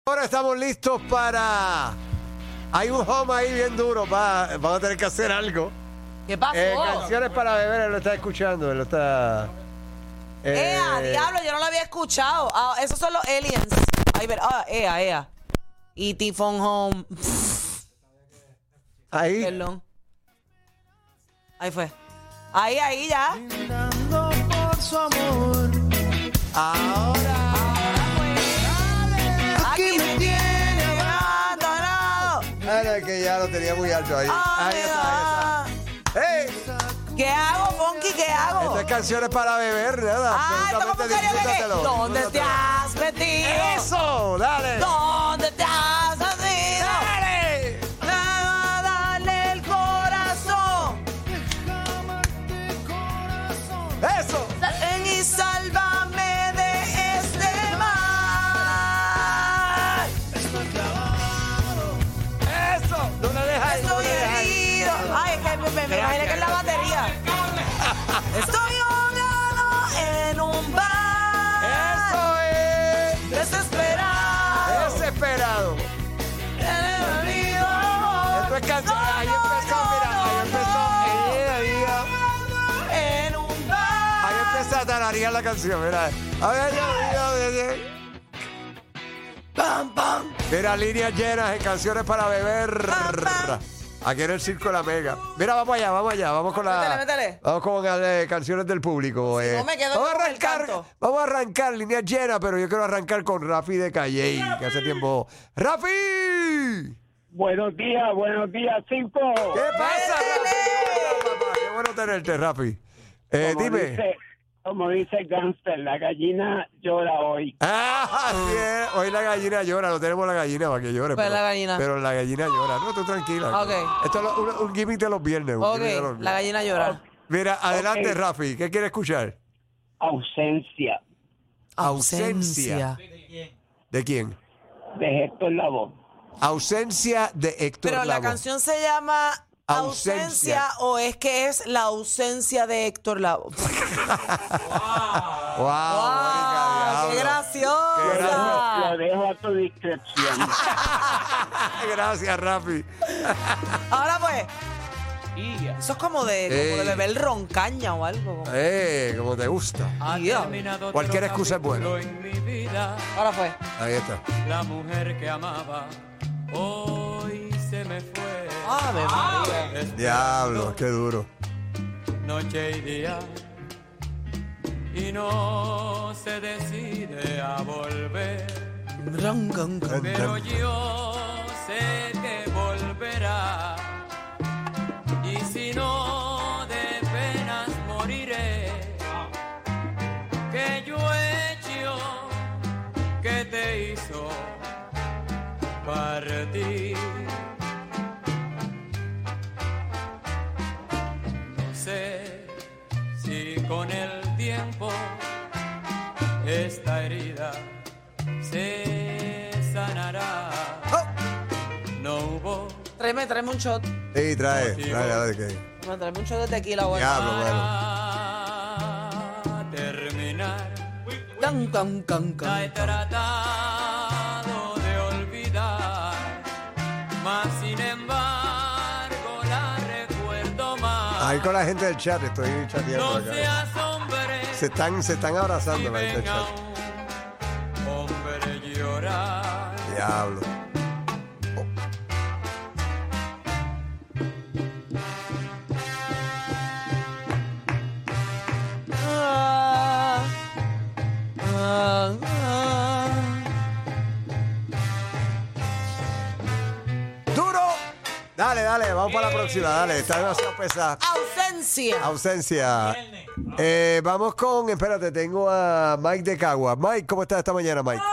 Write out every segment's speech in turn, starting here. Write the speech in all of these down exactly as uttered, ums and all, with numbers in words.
Ahora estamos listos para... Hay un home ahí bien duro, pa... vamos a tener que hacer algo. ¿Qué pasó? Eh, canciones para beber, él lo está escuchando, él lo está... Eh, ¡Ea, diablo! Yo no lo había escuchado. Ah, esos son los aliens. Ay, ver, ah, ea, ea. E T Phone Home. Ahí. Perdón. Ahí fue. Ahí, ahí, ya. Brindando por su amor. Ahora. Aquí me tiene abandonado. Ah, no, es que ya lo tenía muy alto ahí. Ahí está, ahí está. ¡Hey! ¿Qué hago, Funky? ¿Qué hago? Estas canciones para beber, nada. Ah, esto como absolutamente karaoke. disfrútatelo, ¿Dónde te disfrútatelo. has metido? ¡Eso! ¡Dale! ¿Dónde te has metido? ¡Dale! Ah, dale el corazón. ¡Eso! Ven y sálvame de este mal. ¡Eso! No le dejes ahí, no Estoy le dejes ahí. herido. Ay, es que me, me, me imaginé que es la batería. Estoy ahogado en un bar. ¡Eso es! Desesperado. ¡Desesperado! Enemigo. Esto es canción. Ahí empezó, mira, ahí empezó. Ahí, ahí, ahí. En un bar. Ahí empieza a tararear la canción, mira. A ver, yo, yo, yo, yo. Pam, pam. Mira, líneas llenas en canciones para beber. Pam, pam. Aquí en el Circo de la Mega. Mira, vamos allá, vamos allá. Vamos con la. Métele, métele. Vamos con eh, canciones del público. eh. no me quedo vamos a con el arrancar. canto. Vamos a arrancar líneas llenas, pero yo quiero arrancar con Rafi de Calley, que hace tiempo. ¡Rafi! Buenos días, buenos días, cinco. ¿Qué pasa, Métele. Rafi? ¿Cómo estás, papá? Qué bueno tenerte, Rafi. Eh, Como dime. dice, como dice el gangster, la gallina llora hoy. Ah, así es. Hoy la gallina llora, no tenemos la gallina para que llore. Pues pero, la gallina. Pero la gallina llora. No, tú tranquila. Ok. Esto es lo- un, un gimmick de los viernes. un Ok, gimmick de los la viernes. gallina llora. Mira, adelante, Ok. Rafi. ¿Qué quieres escuchar? Ausencia Ausencia. ¿De quién? de Héctor Lavoe. Ausencia de Héctor Pero la Lavoe. canción se llama Ausencia. Ausencia o es que es la ausencia de Héctor Lavoe. Wow, ¡Wow! Mónica, ¡Qué diablo. graciosa! Qué graciosa. Lo dejo a tu discreción. Gracias, Rafi. Ahora pues, eso es como de, como de Ey. beber roncaña o algo. como- Eh, como te gusta. Dios. Cualquier excusa es buena. En mi vida, Ahora fue. Ahí está. la mujer que amaba hoy se me fue. Ave María. Diablo, qué duro. Noche y día y no se decide a volver. Pero yo sé que volverá y si no de penas moriré. Que yo he hecho que te hizo partir. No sé si con el tiempo esta herida se sanará. No hubo Tráeme, tráeme un shot. Sí, trae. Trae, a ver qué. Tráeme un shot de tequila, bueno. Diablo, bueno. para terminar. Can, can, can, can. La he tratado de olvidar, mas sin embargo la recuerdo más. Ahí con la gente del chat, estoy chateando No acá. seas hombre, Se están, se están abrazando y la gente del venga chat. un hombre llorar. Diablo. Ah, ah, ah. ¡Duro! Dale, dale, vamos para la próxima, dale. Está demasiado pesada. Ausencia. Ausencia. Eh, vamos con, espérate, tengo a Mike de Cagua. Mike, ¿cómo estás esta mañana, Mike?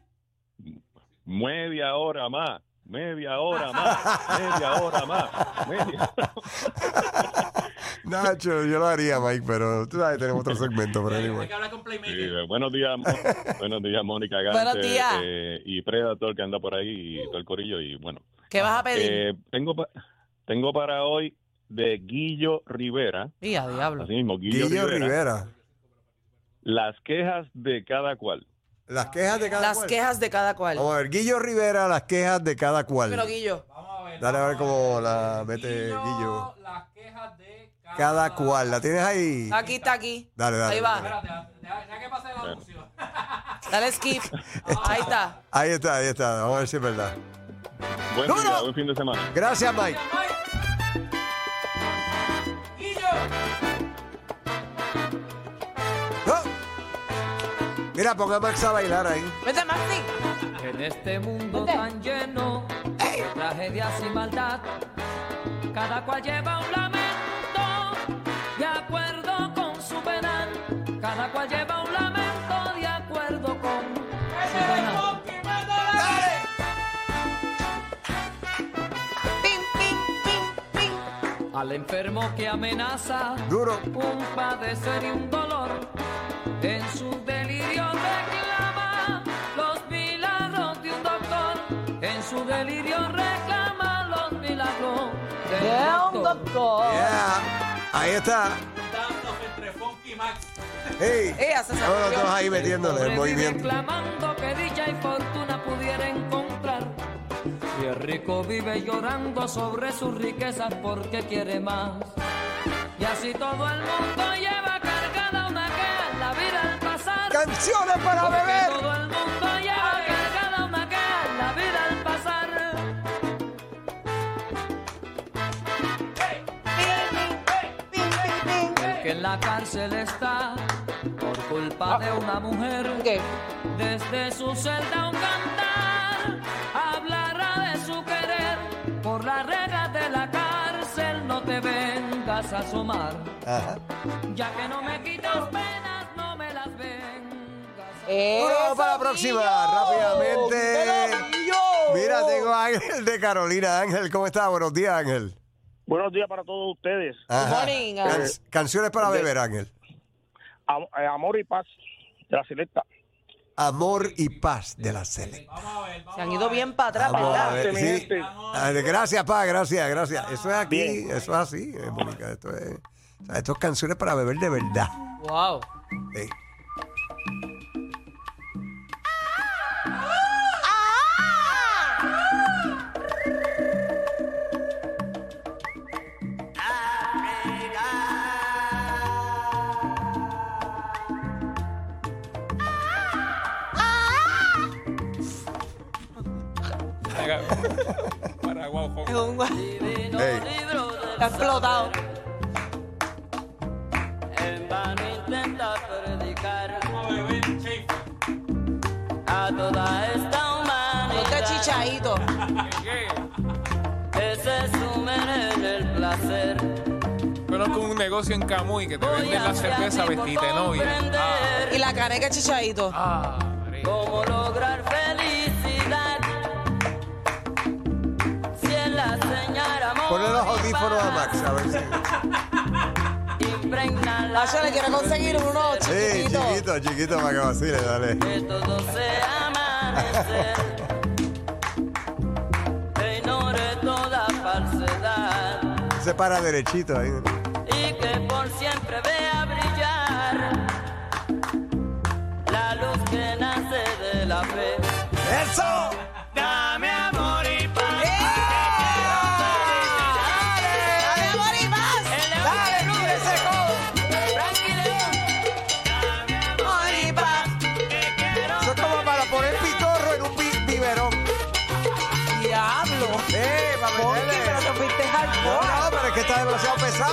Media hora más, media hora más, media hora más, media hora más. Nacho, yo lo haría, Mike, pero tú sabes, tenemos otro segmento, pero anyway. Sí, eh, buenos días, Mo- buenos días, Mónica Gante, Buenos días. eh, y Predator que anda por ahí y todo el corillo y bueno. ¿Qué vas a pedir? Eh, tengo pa- tengo para hoy de Guillo Rivera, Y a diablo. así mismo, Guillo, Guillo Rivera, Rivera. las quejas de cada cual. Las quejas de cada Las cual. quejas de cada cual. Vamos a ver, Guillo Rivera, las quejas de cada cual. Pero Guillo. Dale a ver cómo la mete Guillo. Las quejas de cada, Cada cual. ¿La tienes ahí? Aquí está aquí. Dale, dale. Ahí va. Espérate, deja, deja que pase la anuncio. Dale skip. Ahí está. Ahí está, ahí está. Vamos a ver si es verdad. Buen ¡Duro! día, buen fin de semana. Gracias, Mike. Guillo. ¡Oh! Mira, ponga a Max a bailar ahí. Vete, Maxi. En este mundo tan lleno de tragedias y maldad, cada cual lleva un lamento de acuerdo con su penal. Cada cual lleva un lamento de acuerdo con su penal. Pim, pim, pim, pim. Al enfermo que amenaza Duro. un padecer y un dolor, en su delirio reclama los milagros de un doctor. En su delirio reclama los milagros de De un un doctor. doctor. Yeah. Ahí está. Entre Funky Max. Hey. Ella se Todos los dos salió. ahí metiéndole el Pobre vive movimiento. clamando que dicha y fortuna pudiera encontrar. Y el rico vive llorando sobre sus riquezas porque quiere más. Y así todo el mundo lleva cargada una queja en la vida al pasar. Canciones para Porque beber. todo el mundo lleva cargada una queja en la vida al pasar. El que en la cárcel está por culpa de una mujer. ¿Qué? Desde su celda un cantar hablará de su querer. Por las reglas de la cárcel no te vengas a asomar. Ajá. Ya que no me quitas penas, no me las vengas a... Eso, Bueno, para la próxima, Guillo. rápidamente. Dímelo, Guillo. Mira, tengo a Ángel de Carolina. Ángel, ¿cómo estás? Buenos días, Ángel. Buenos días para todos ustedes. Ajá. morning, Can- Ángel. canciones para de- beber, Ángel. Am- eh, amor y paz de la selecta. Amor y paz de la Selecta. Se han ido bien para atrás, Vamos a ¿verdad? ver, mi sí. gente. Ah, Gracias, pa, gracias, gracias. Eso es aquí, Bien. eso es así, eh, Mónica. Esto es, o sea, esto es canciones para beber de verdad. Wow. Sí. Es un Hey. Está explotado. En vano intenta predicar a toda esta humanidad Ponte chichadito. que se sumen en el placer. Conozco un negocio en Camuy que te Voy venden la hacia cerveza ti por vestida de novia. comprender Y la caneca chichadito. Ah, María. cómo lograr felicidad. Si en la señal amor Ponle los y audífonos a paz Max, a ver si. impregna la Nacho, le quiero conseguir uno Sí, chiquitito. chiquito, chiquito para que vacile, dale. que todo sea amanecer, que ignore toda falsedad Se para derechito ahí. y que por siempre vea brillar la luz que nace de la fe. ¡Eso! Dame amor y paz. ¡Dale, amor y más! ¡Dale, mire ese codo! Amor y paz. Eso es como para poner pitorro en un bi- biberón. Diablo. ¡Eh, para Ponte, meterle! pero te fuiste No, hardcore. no, pero es que está demasiado pesado.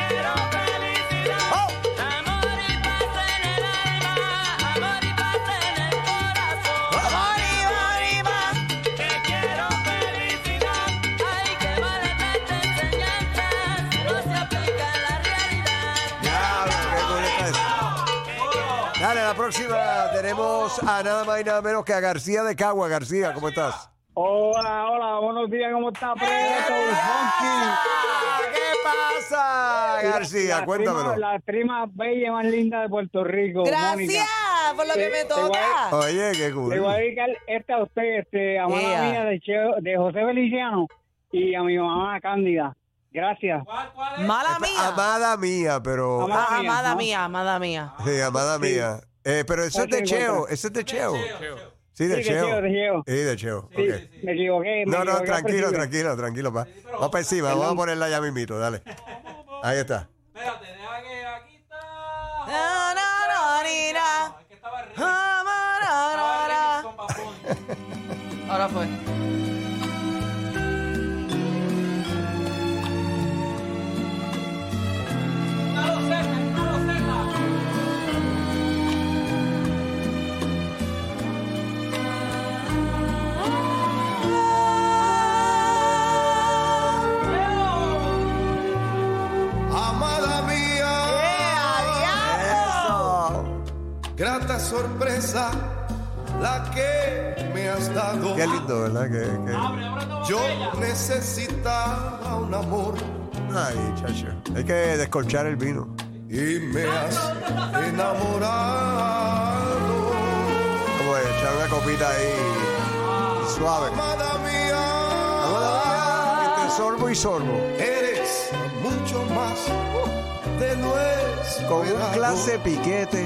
¡Oh! Amor y paz en el alma, amor y paz en el corazón. Amor y amor y más. Que quiero felicidad. Ay, que vale tanta enseñanza, no se aplica en la realidad. Diablo, qué cool está eso. Dale, la próxima tenemos a nada más y nada menos que a García de Cagua. García, ¿cómo estás? Hola, hola, buenos días, ¿cómo está, Preto? Ah, ¿qué pasa, García? La Cuéntamelo. prima- La prima bella más linda de Puerto Rico, Gracias Mónica. por lo que Te- me te voy a- toca. Oye, qué Le voy a cool. dedicar esta a usted, este, a mamá Ea. mía de, Cheo- de José Feliciano y a mi mamá Cándida. Gracias. Mala mía. Amada mía, pero... Amada Ah, mía, amada ¿no? mía, amada mía. Sí, amada Sí. mía. Eh, pero eso es de ocho Cheo. cincuenta. Eso es de Cheo. Sí, Sí, de de Cheo. Cheo, de Cheo. Sí, de Cheo. Sí, ok. me equivoqué. Me No, no, equivoqué al tranquilo, principio. tranquilo, tranquilo. Va. Vamos para encima, vamos a ponerla ya mismito, dale. Ahí está. Espérate, deja que aquí está. Na, na, na, ni, na. Es que estaba remix. Ah, ma, na, na, na. Estaba remix con Bad Bunny. Ahora fue. Una docena, una docena. Amada mía, Eso. grata sorpresa la que me has dado. Qué lindo, ¿verdad? Que, que... Abre, abre tu Yo botella. necesitaba un amor Ay, chacho. Hay que descolchar el vino. y me has enamorado. Como de echar una copita ahí suave. Amada mía, Entre sorbo y sorbo. eres mucho más de lo Con un esperado. clase piquete.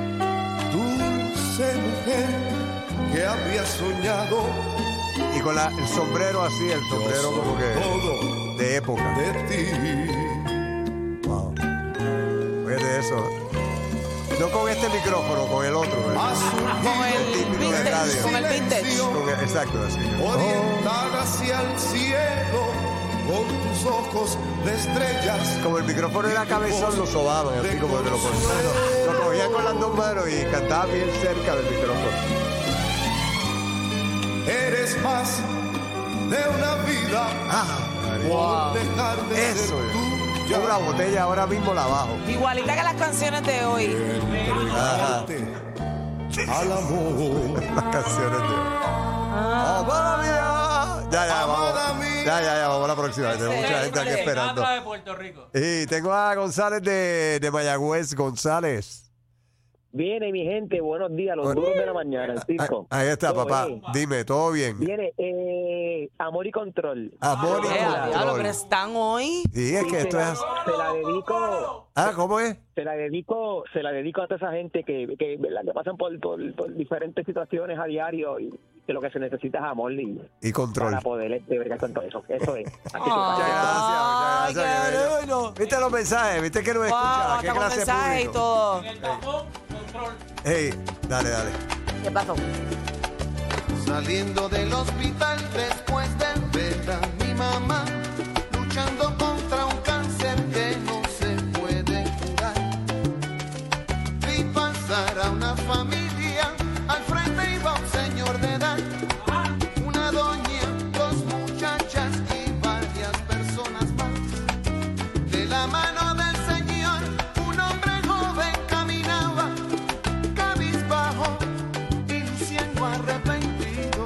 Dulce mujer que había soñado Y con la- el sombrero así, el sombrero como que todo de época. de ti. Wow. Fíjate eso. No con este micrófono, con el otro. ¿verdad? Ha surgido Con el típico de radio. vintage. Con el vintage. Con el- exacto, así. orientada hacia el cielo con tus ojos de estrellas. Como el micrófono era cabezón, lo sobaban, así como que lo ponían. Lo cogían con las dos manos y cantaba bien cerca del micrófono. Eres más de una vida Ah, por dejar de eso ser es. tuya. Una botella ahora mismo la bajo. Igualita que las canciones de hoy. Ajá. Al amor. Las canciones de. ¡Amada mía! Ya, ya, vamos. Amada mía. Ya, ya, ya, vamos a la próxima. Tenemos mucha gente aquí esperando. Otra de Puerto Rico. Y tengo a González de, de Mayagüez. González. Viene mi gente, buenos días, los duros de la mañana, el circo. Ahí está, Todo papá. bien. Dime, ¿todo bien? Viene eh, Amor y Control. Amor y Eh, diablo, pero control. están hoy. Sí, es Y que se esto la- es. Se la dedico, Ah, ¿cómo es? se la dedico, se la dedico a toda esa gente que, que, ¿verdad? que pasan por, por, por diferentes situaciones a diario y que lo que se necesita es amor y Y control. para poder este, bregar con todo eso. Eso es. Así que, Muchas gracias, Ay, muchas gracias. qué qué bello. bueno. ¿Viste los mensajes? ¿Viste que no Wow, escucha? ¿Qué hasta con clase de mensajes y público? todo. En el tapón, control. Hey, dale, dale. ¿Qué pasó? Saliendo del hospital después de ver a mi mamá luchando contra un cáncer que no se puede curar. Vi pasar a una familia, al frente iba un señor de edad, una doña, dos muchachas y varias personas más. De la mano del señor, un hombre joven caminaba, cabizbajo y luciendo arrepentido.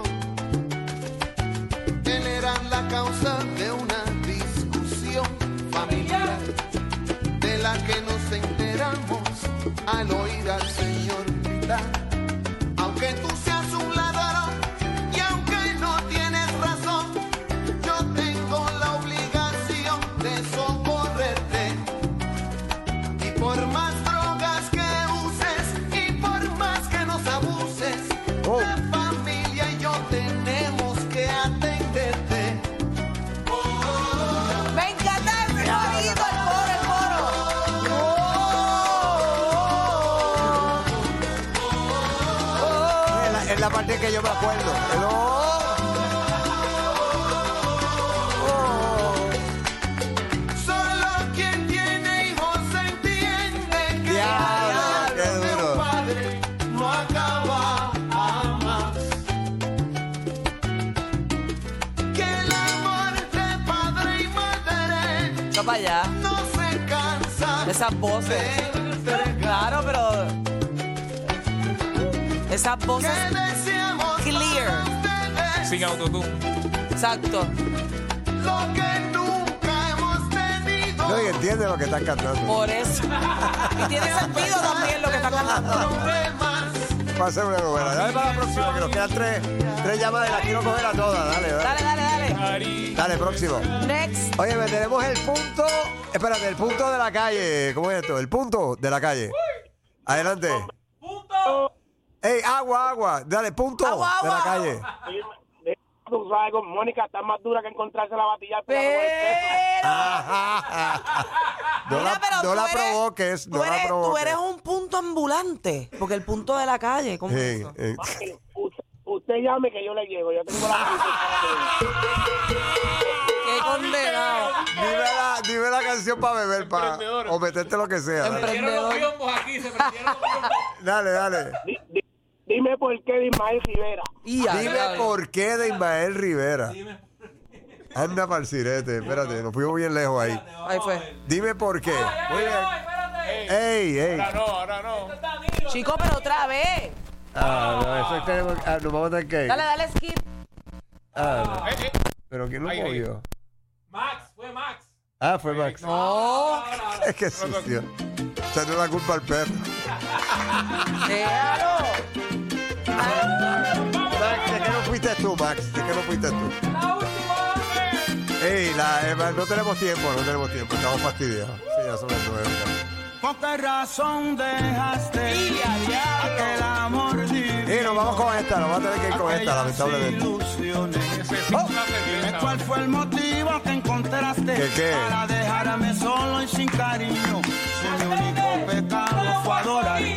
Él era la causa de una discusión familiar, de la que nos enteramos al oír al señor gritar. Aunque tú seas un ladrón y aunque no tienes razón, yo tengo la obligación de socorrerte. Y por más drogas que uses y por más que nos abuses, Oh. la familia y yo tenemos que atenderte. Me encanta ese corito, el coro, el coro. Es la, es la parte que yo me acuerdo. El oh. Solo quien tiene hijos entiende que Diablo, qué el de duro. un padre no acaba jamás. Que el amor de padre y madre Va para allá. no se cansa Esas voces. de entregar. Claro, pero. Esas voces. Que deseamos Clear. para ustedes Sin autotune. Exacto. lo que nunca hemos tenido. No, y entiende lo que están cantando. Por eso. Y tiene sentido también lo que está cantando. Problemas. Va a ser una novela. Dale para la próxima, que nos quedan tres, tres llamadas y las quiero coger a todas. Dale, dale. Dale, dale, dale. Ari. Dale, próximo. Next. Oye, tenemos el punto. Espérate, el punto de la calle. ¿Cómo es esto? El punto de la calle. Adelante. Punto. Ey, agua, agua. Dale, punto Agua, de la agua. calle. Tú sabes, con Mónica está más dura que encontrarse la batilla. Pero, No Mira, la, pero no tú la eres- provoques, tú no la eres, tú provoques. eres un punto ambulante, porque el punto de la calle, ¿cómo es Sí, eso? eh. Usted, usted llame que yo le llego. Yo tengo la Qué condenado. Dime la, dime la canción para beber, pa, Emprendedor. o meterte lo que sea. Dale, Prendieron los biombos aquí, se prendieron los biombos. dale. dale. Di- di- Dime por qué de Ismael Rivera. Y a Dime diablo. por qué de Ismael Rivera. Anda para el sirete, espérate, nos fuimos bien lejos ahí. Ahí fue. Dime por qué. Muy bien. Espérate. Ey, ey. Ahora no, ahora no. Chico, pero otra vez. Ah, no, eso es tenemos, ah, nos vamos a tener que ir. Dale, dale skip. Ah, no. Eh, eh. Pero ¿quién lo Ahí, ahí. movió? Max, fue Max. Ah, fue Max. No. Es que sucio. Echarle la culpa al perro. Déjalo. Max, ¿de qué no fuiste tú, Max? ¿De qué no fuiste tú? La última vez. Ey, la, eh, no tenemos tiempo, no tenemos tiempo. Estamos fastidiados. Sí, ya son las nueve. ¿Por qué razón dejaste aquel amor divino? Y nos vamos con esta, nos vamos a tener que ir con esta, aquellas lamentablemente. ilusiones? Necesito una Dime cerveza. cuál fue el motivo que encontraste ¿Qué, qué? para dejarme solo y sin cariño. Si mi único pecado fue adorarte.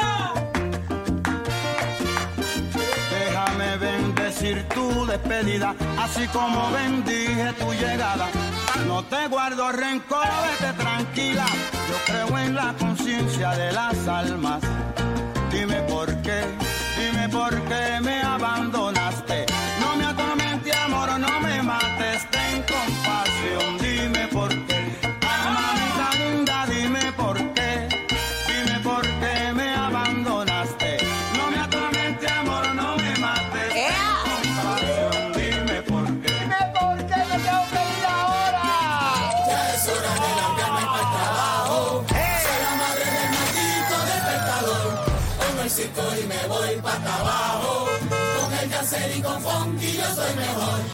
Déjame bendecir tu despedida, así como bendije tu llegada. No te guardo rencor, vete tranquila. Yo creo en la conciencia de las almas. Dime por qué, dime por qué me abandonaste. No me atormente, amor, no me mates, ten compasión. Dime por qué, ay, mamita linda, dime por qué. Dime por qué me abandonaste. No me atormente, amor, no me mates, ten ¡Ea! compasión. Dime por qué. Dime por qué me tengo que ir ahora. el circo y me voy para abajo. Con el cáncer y con funky yo soy mejor.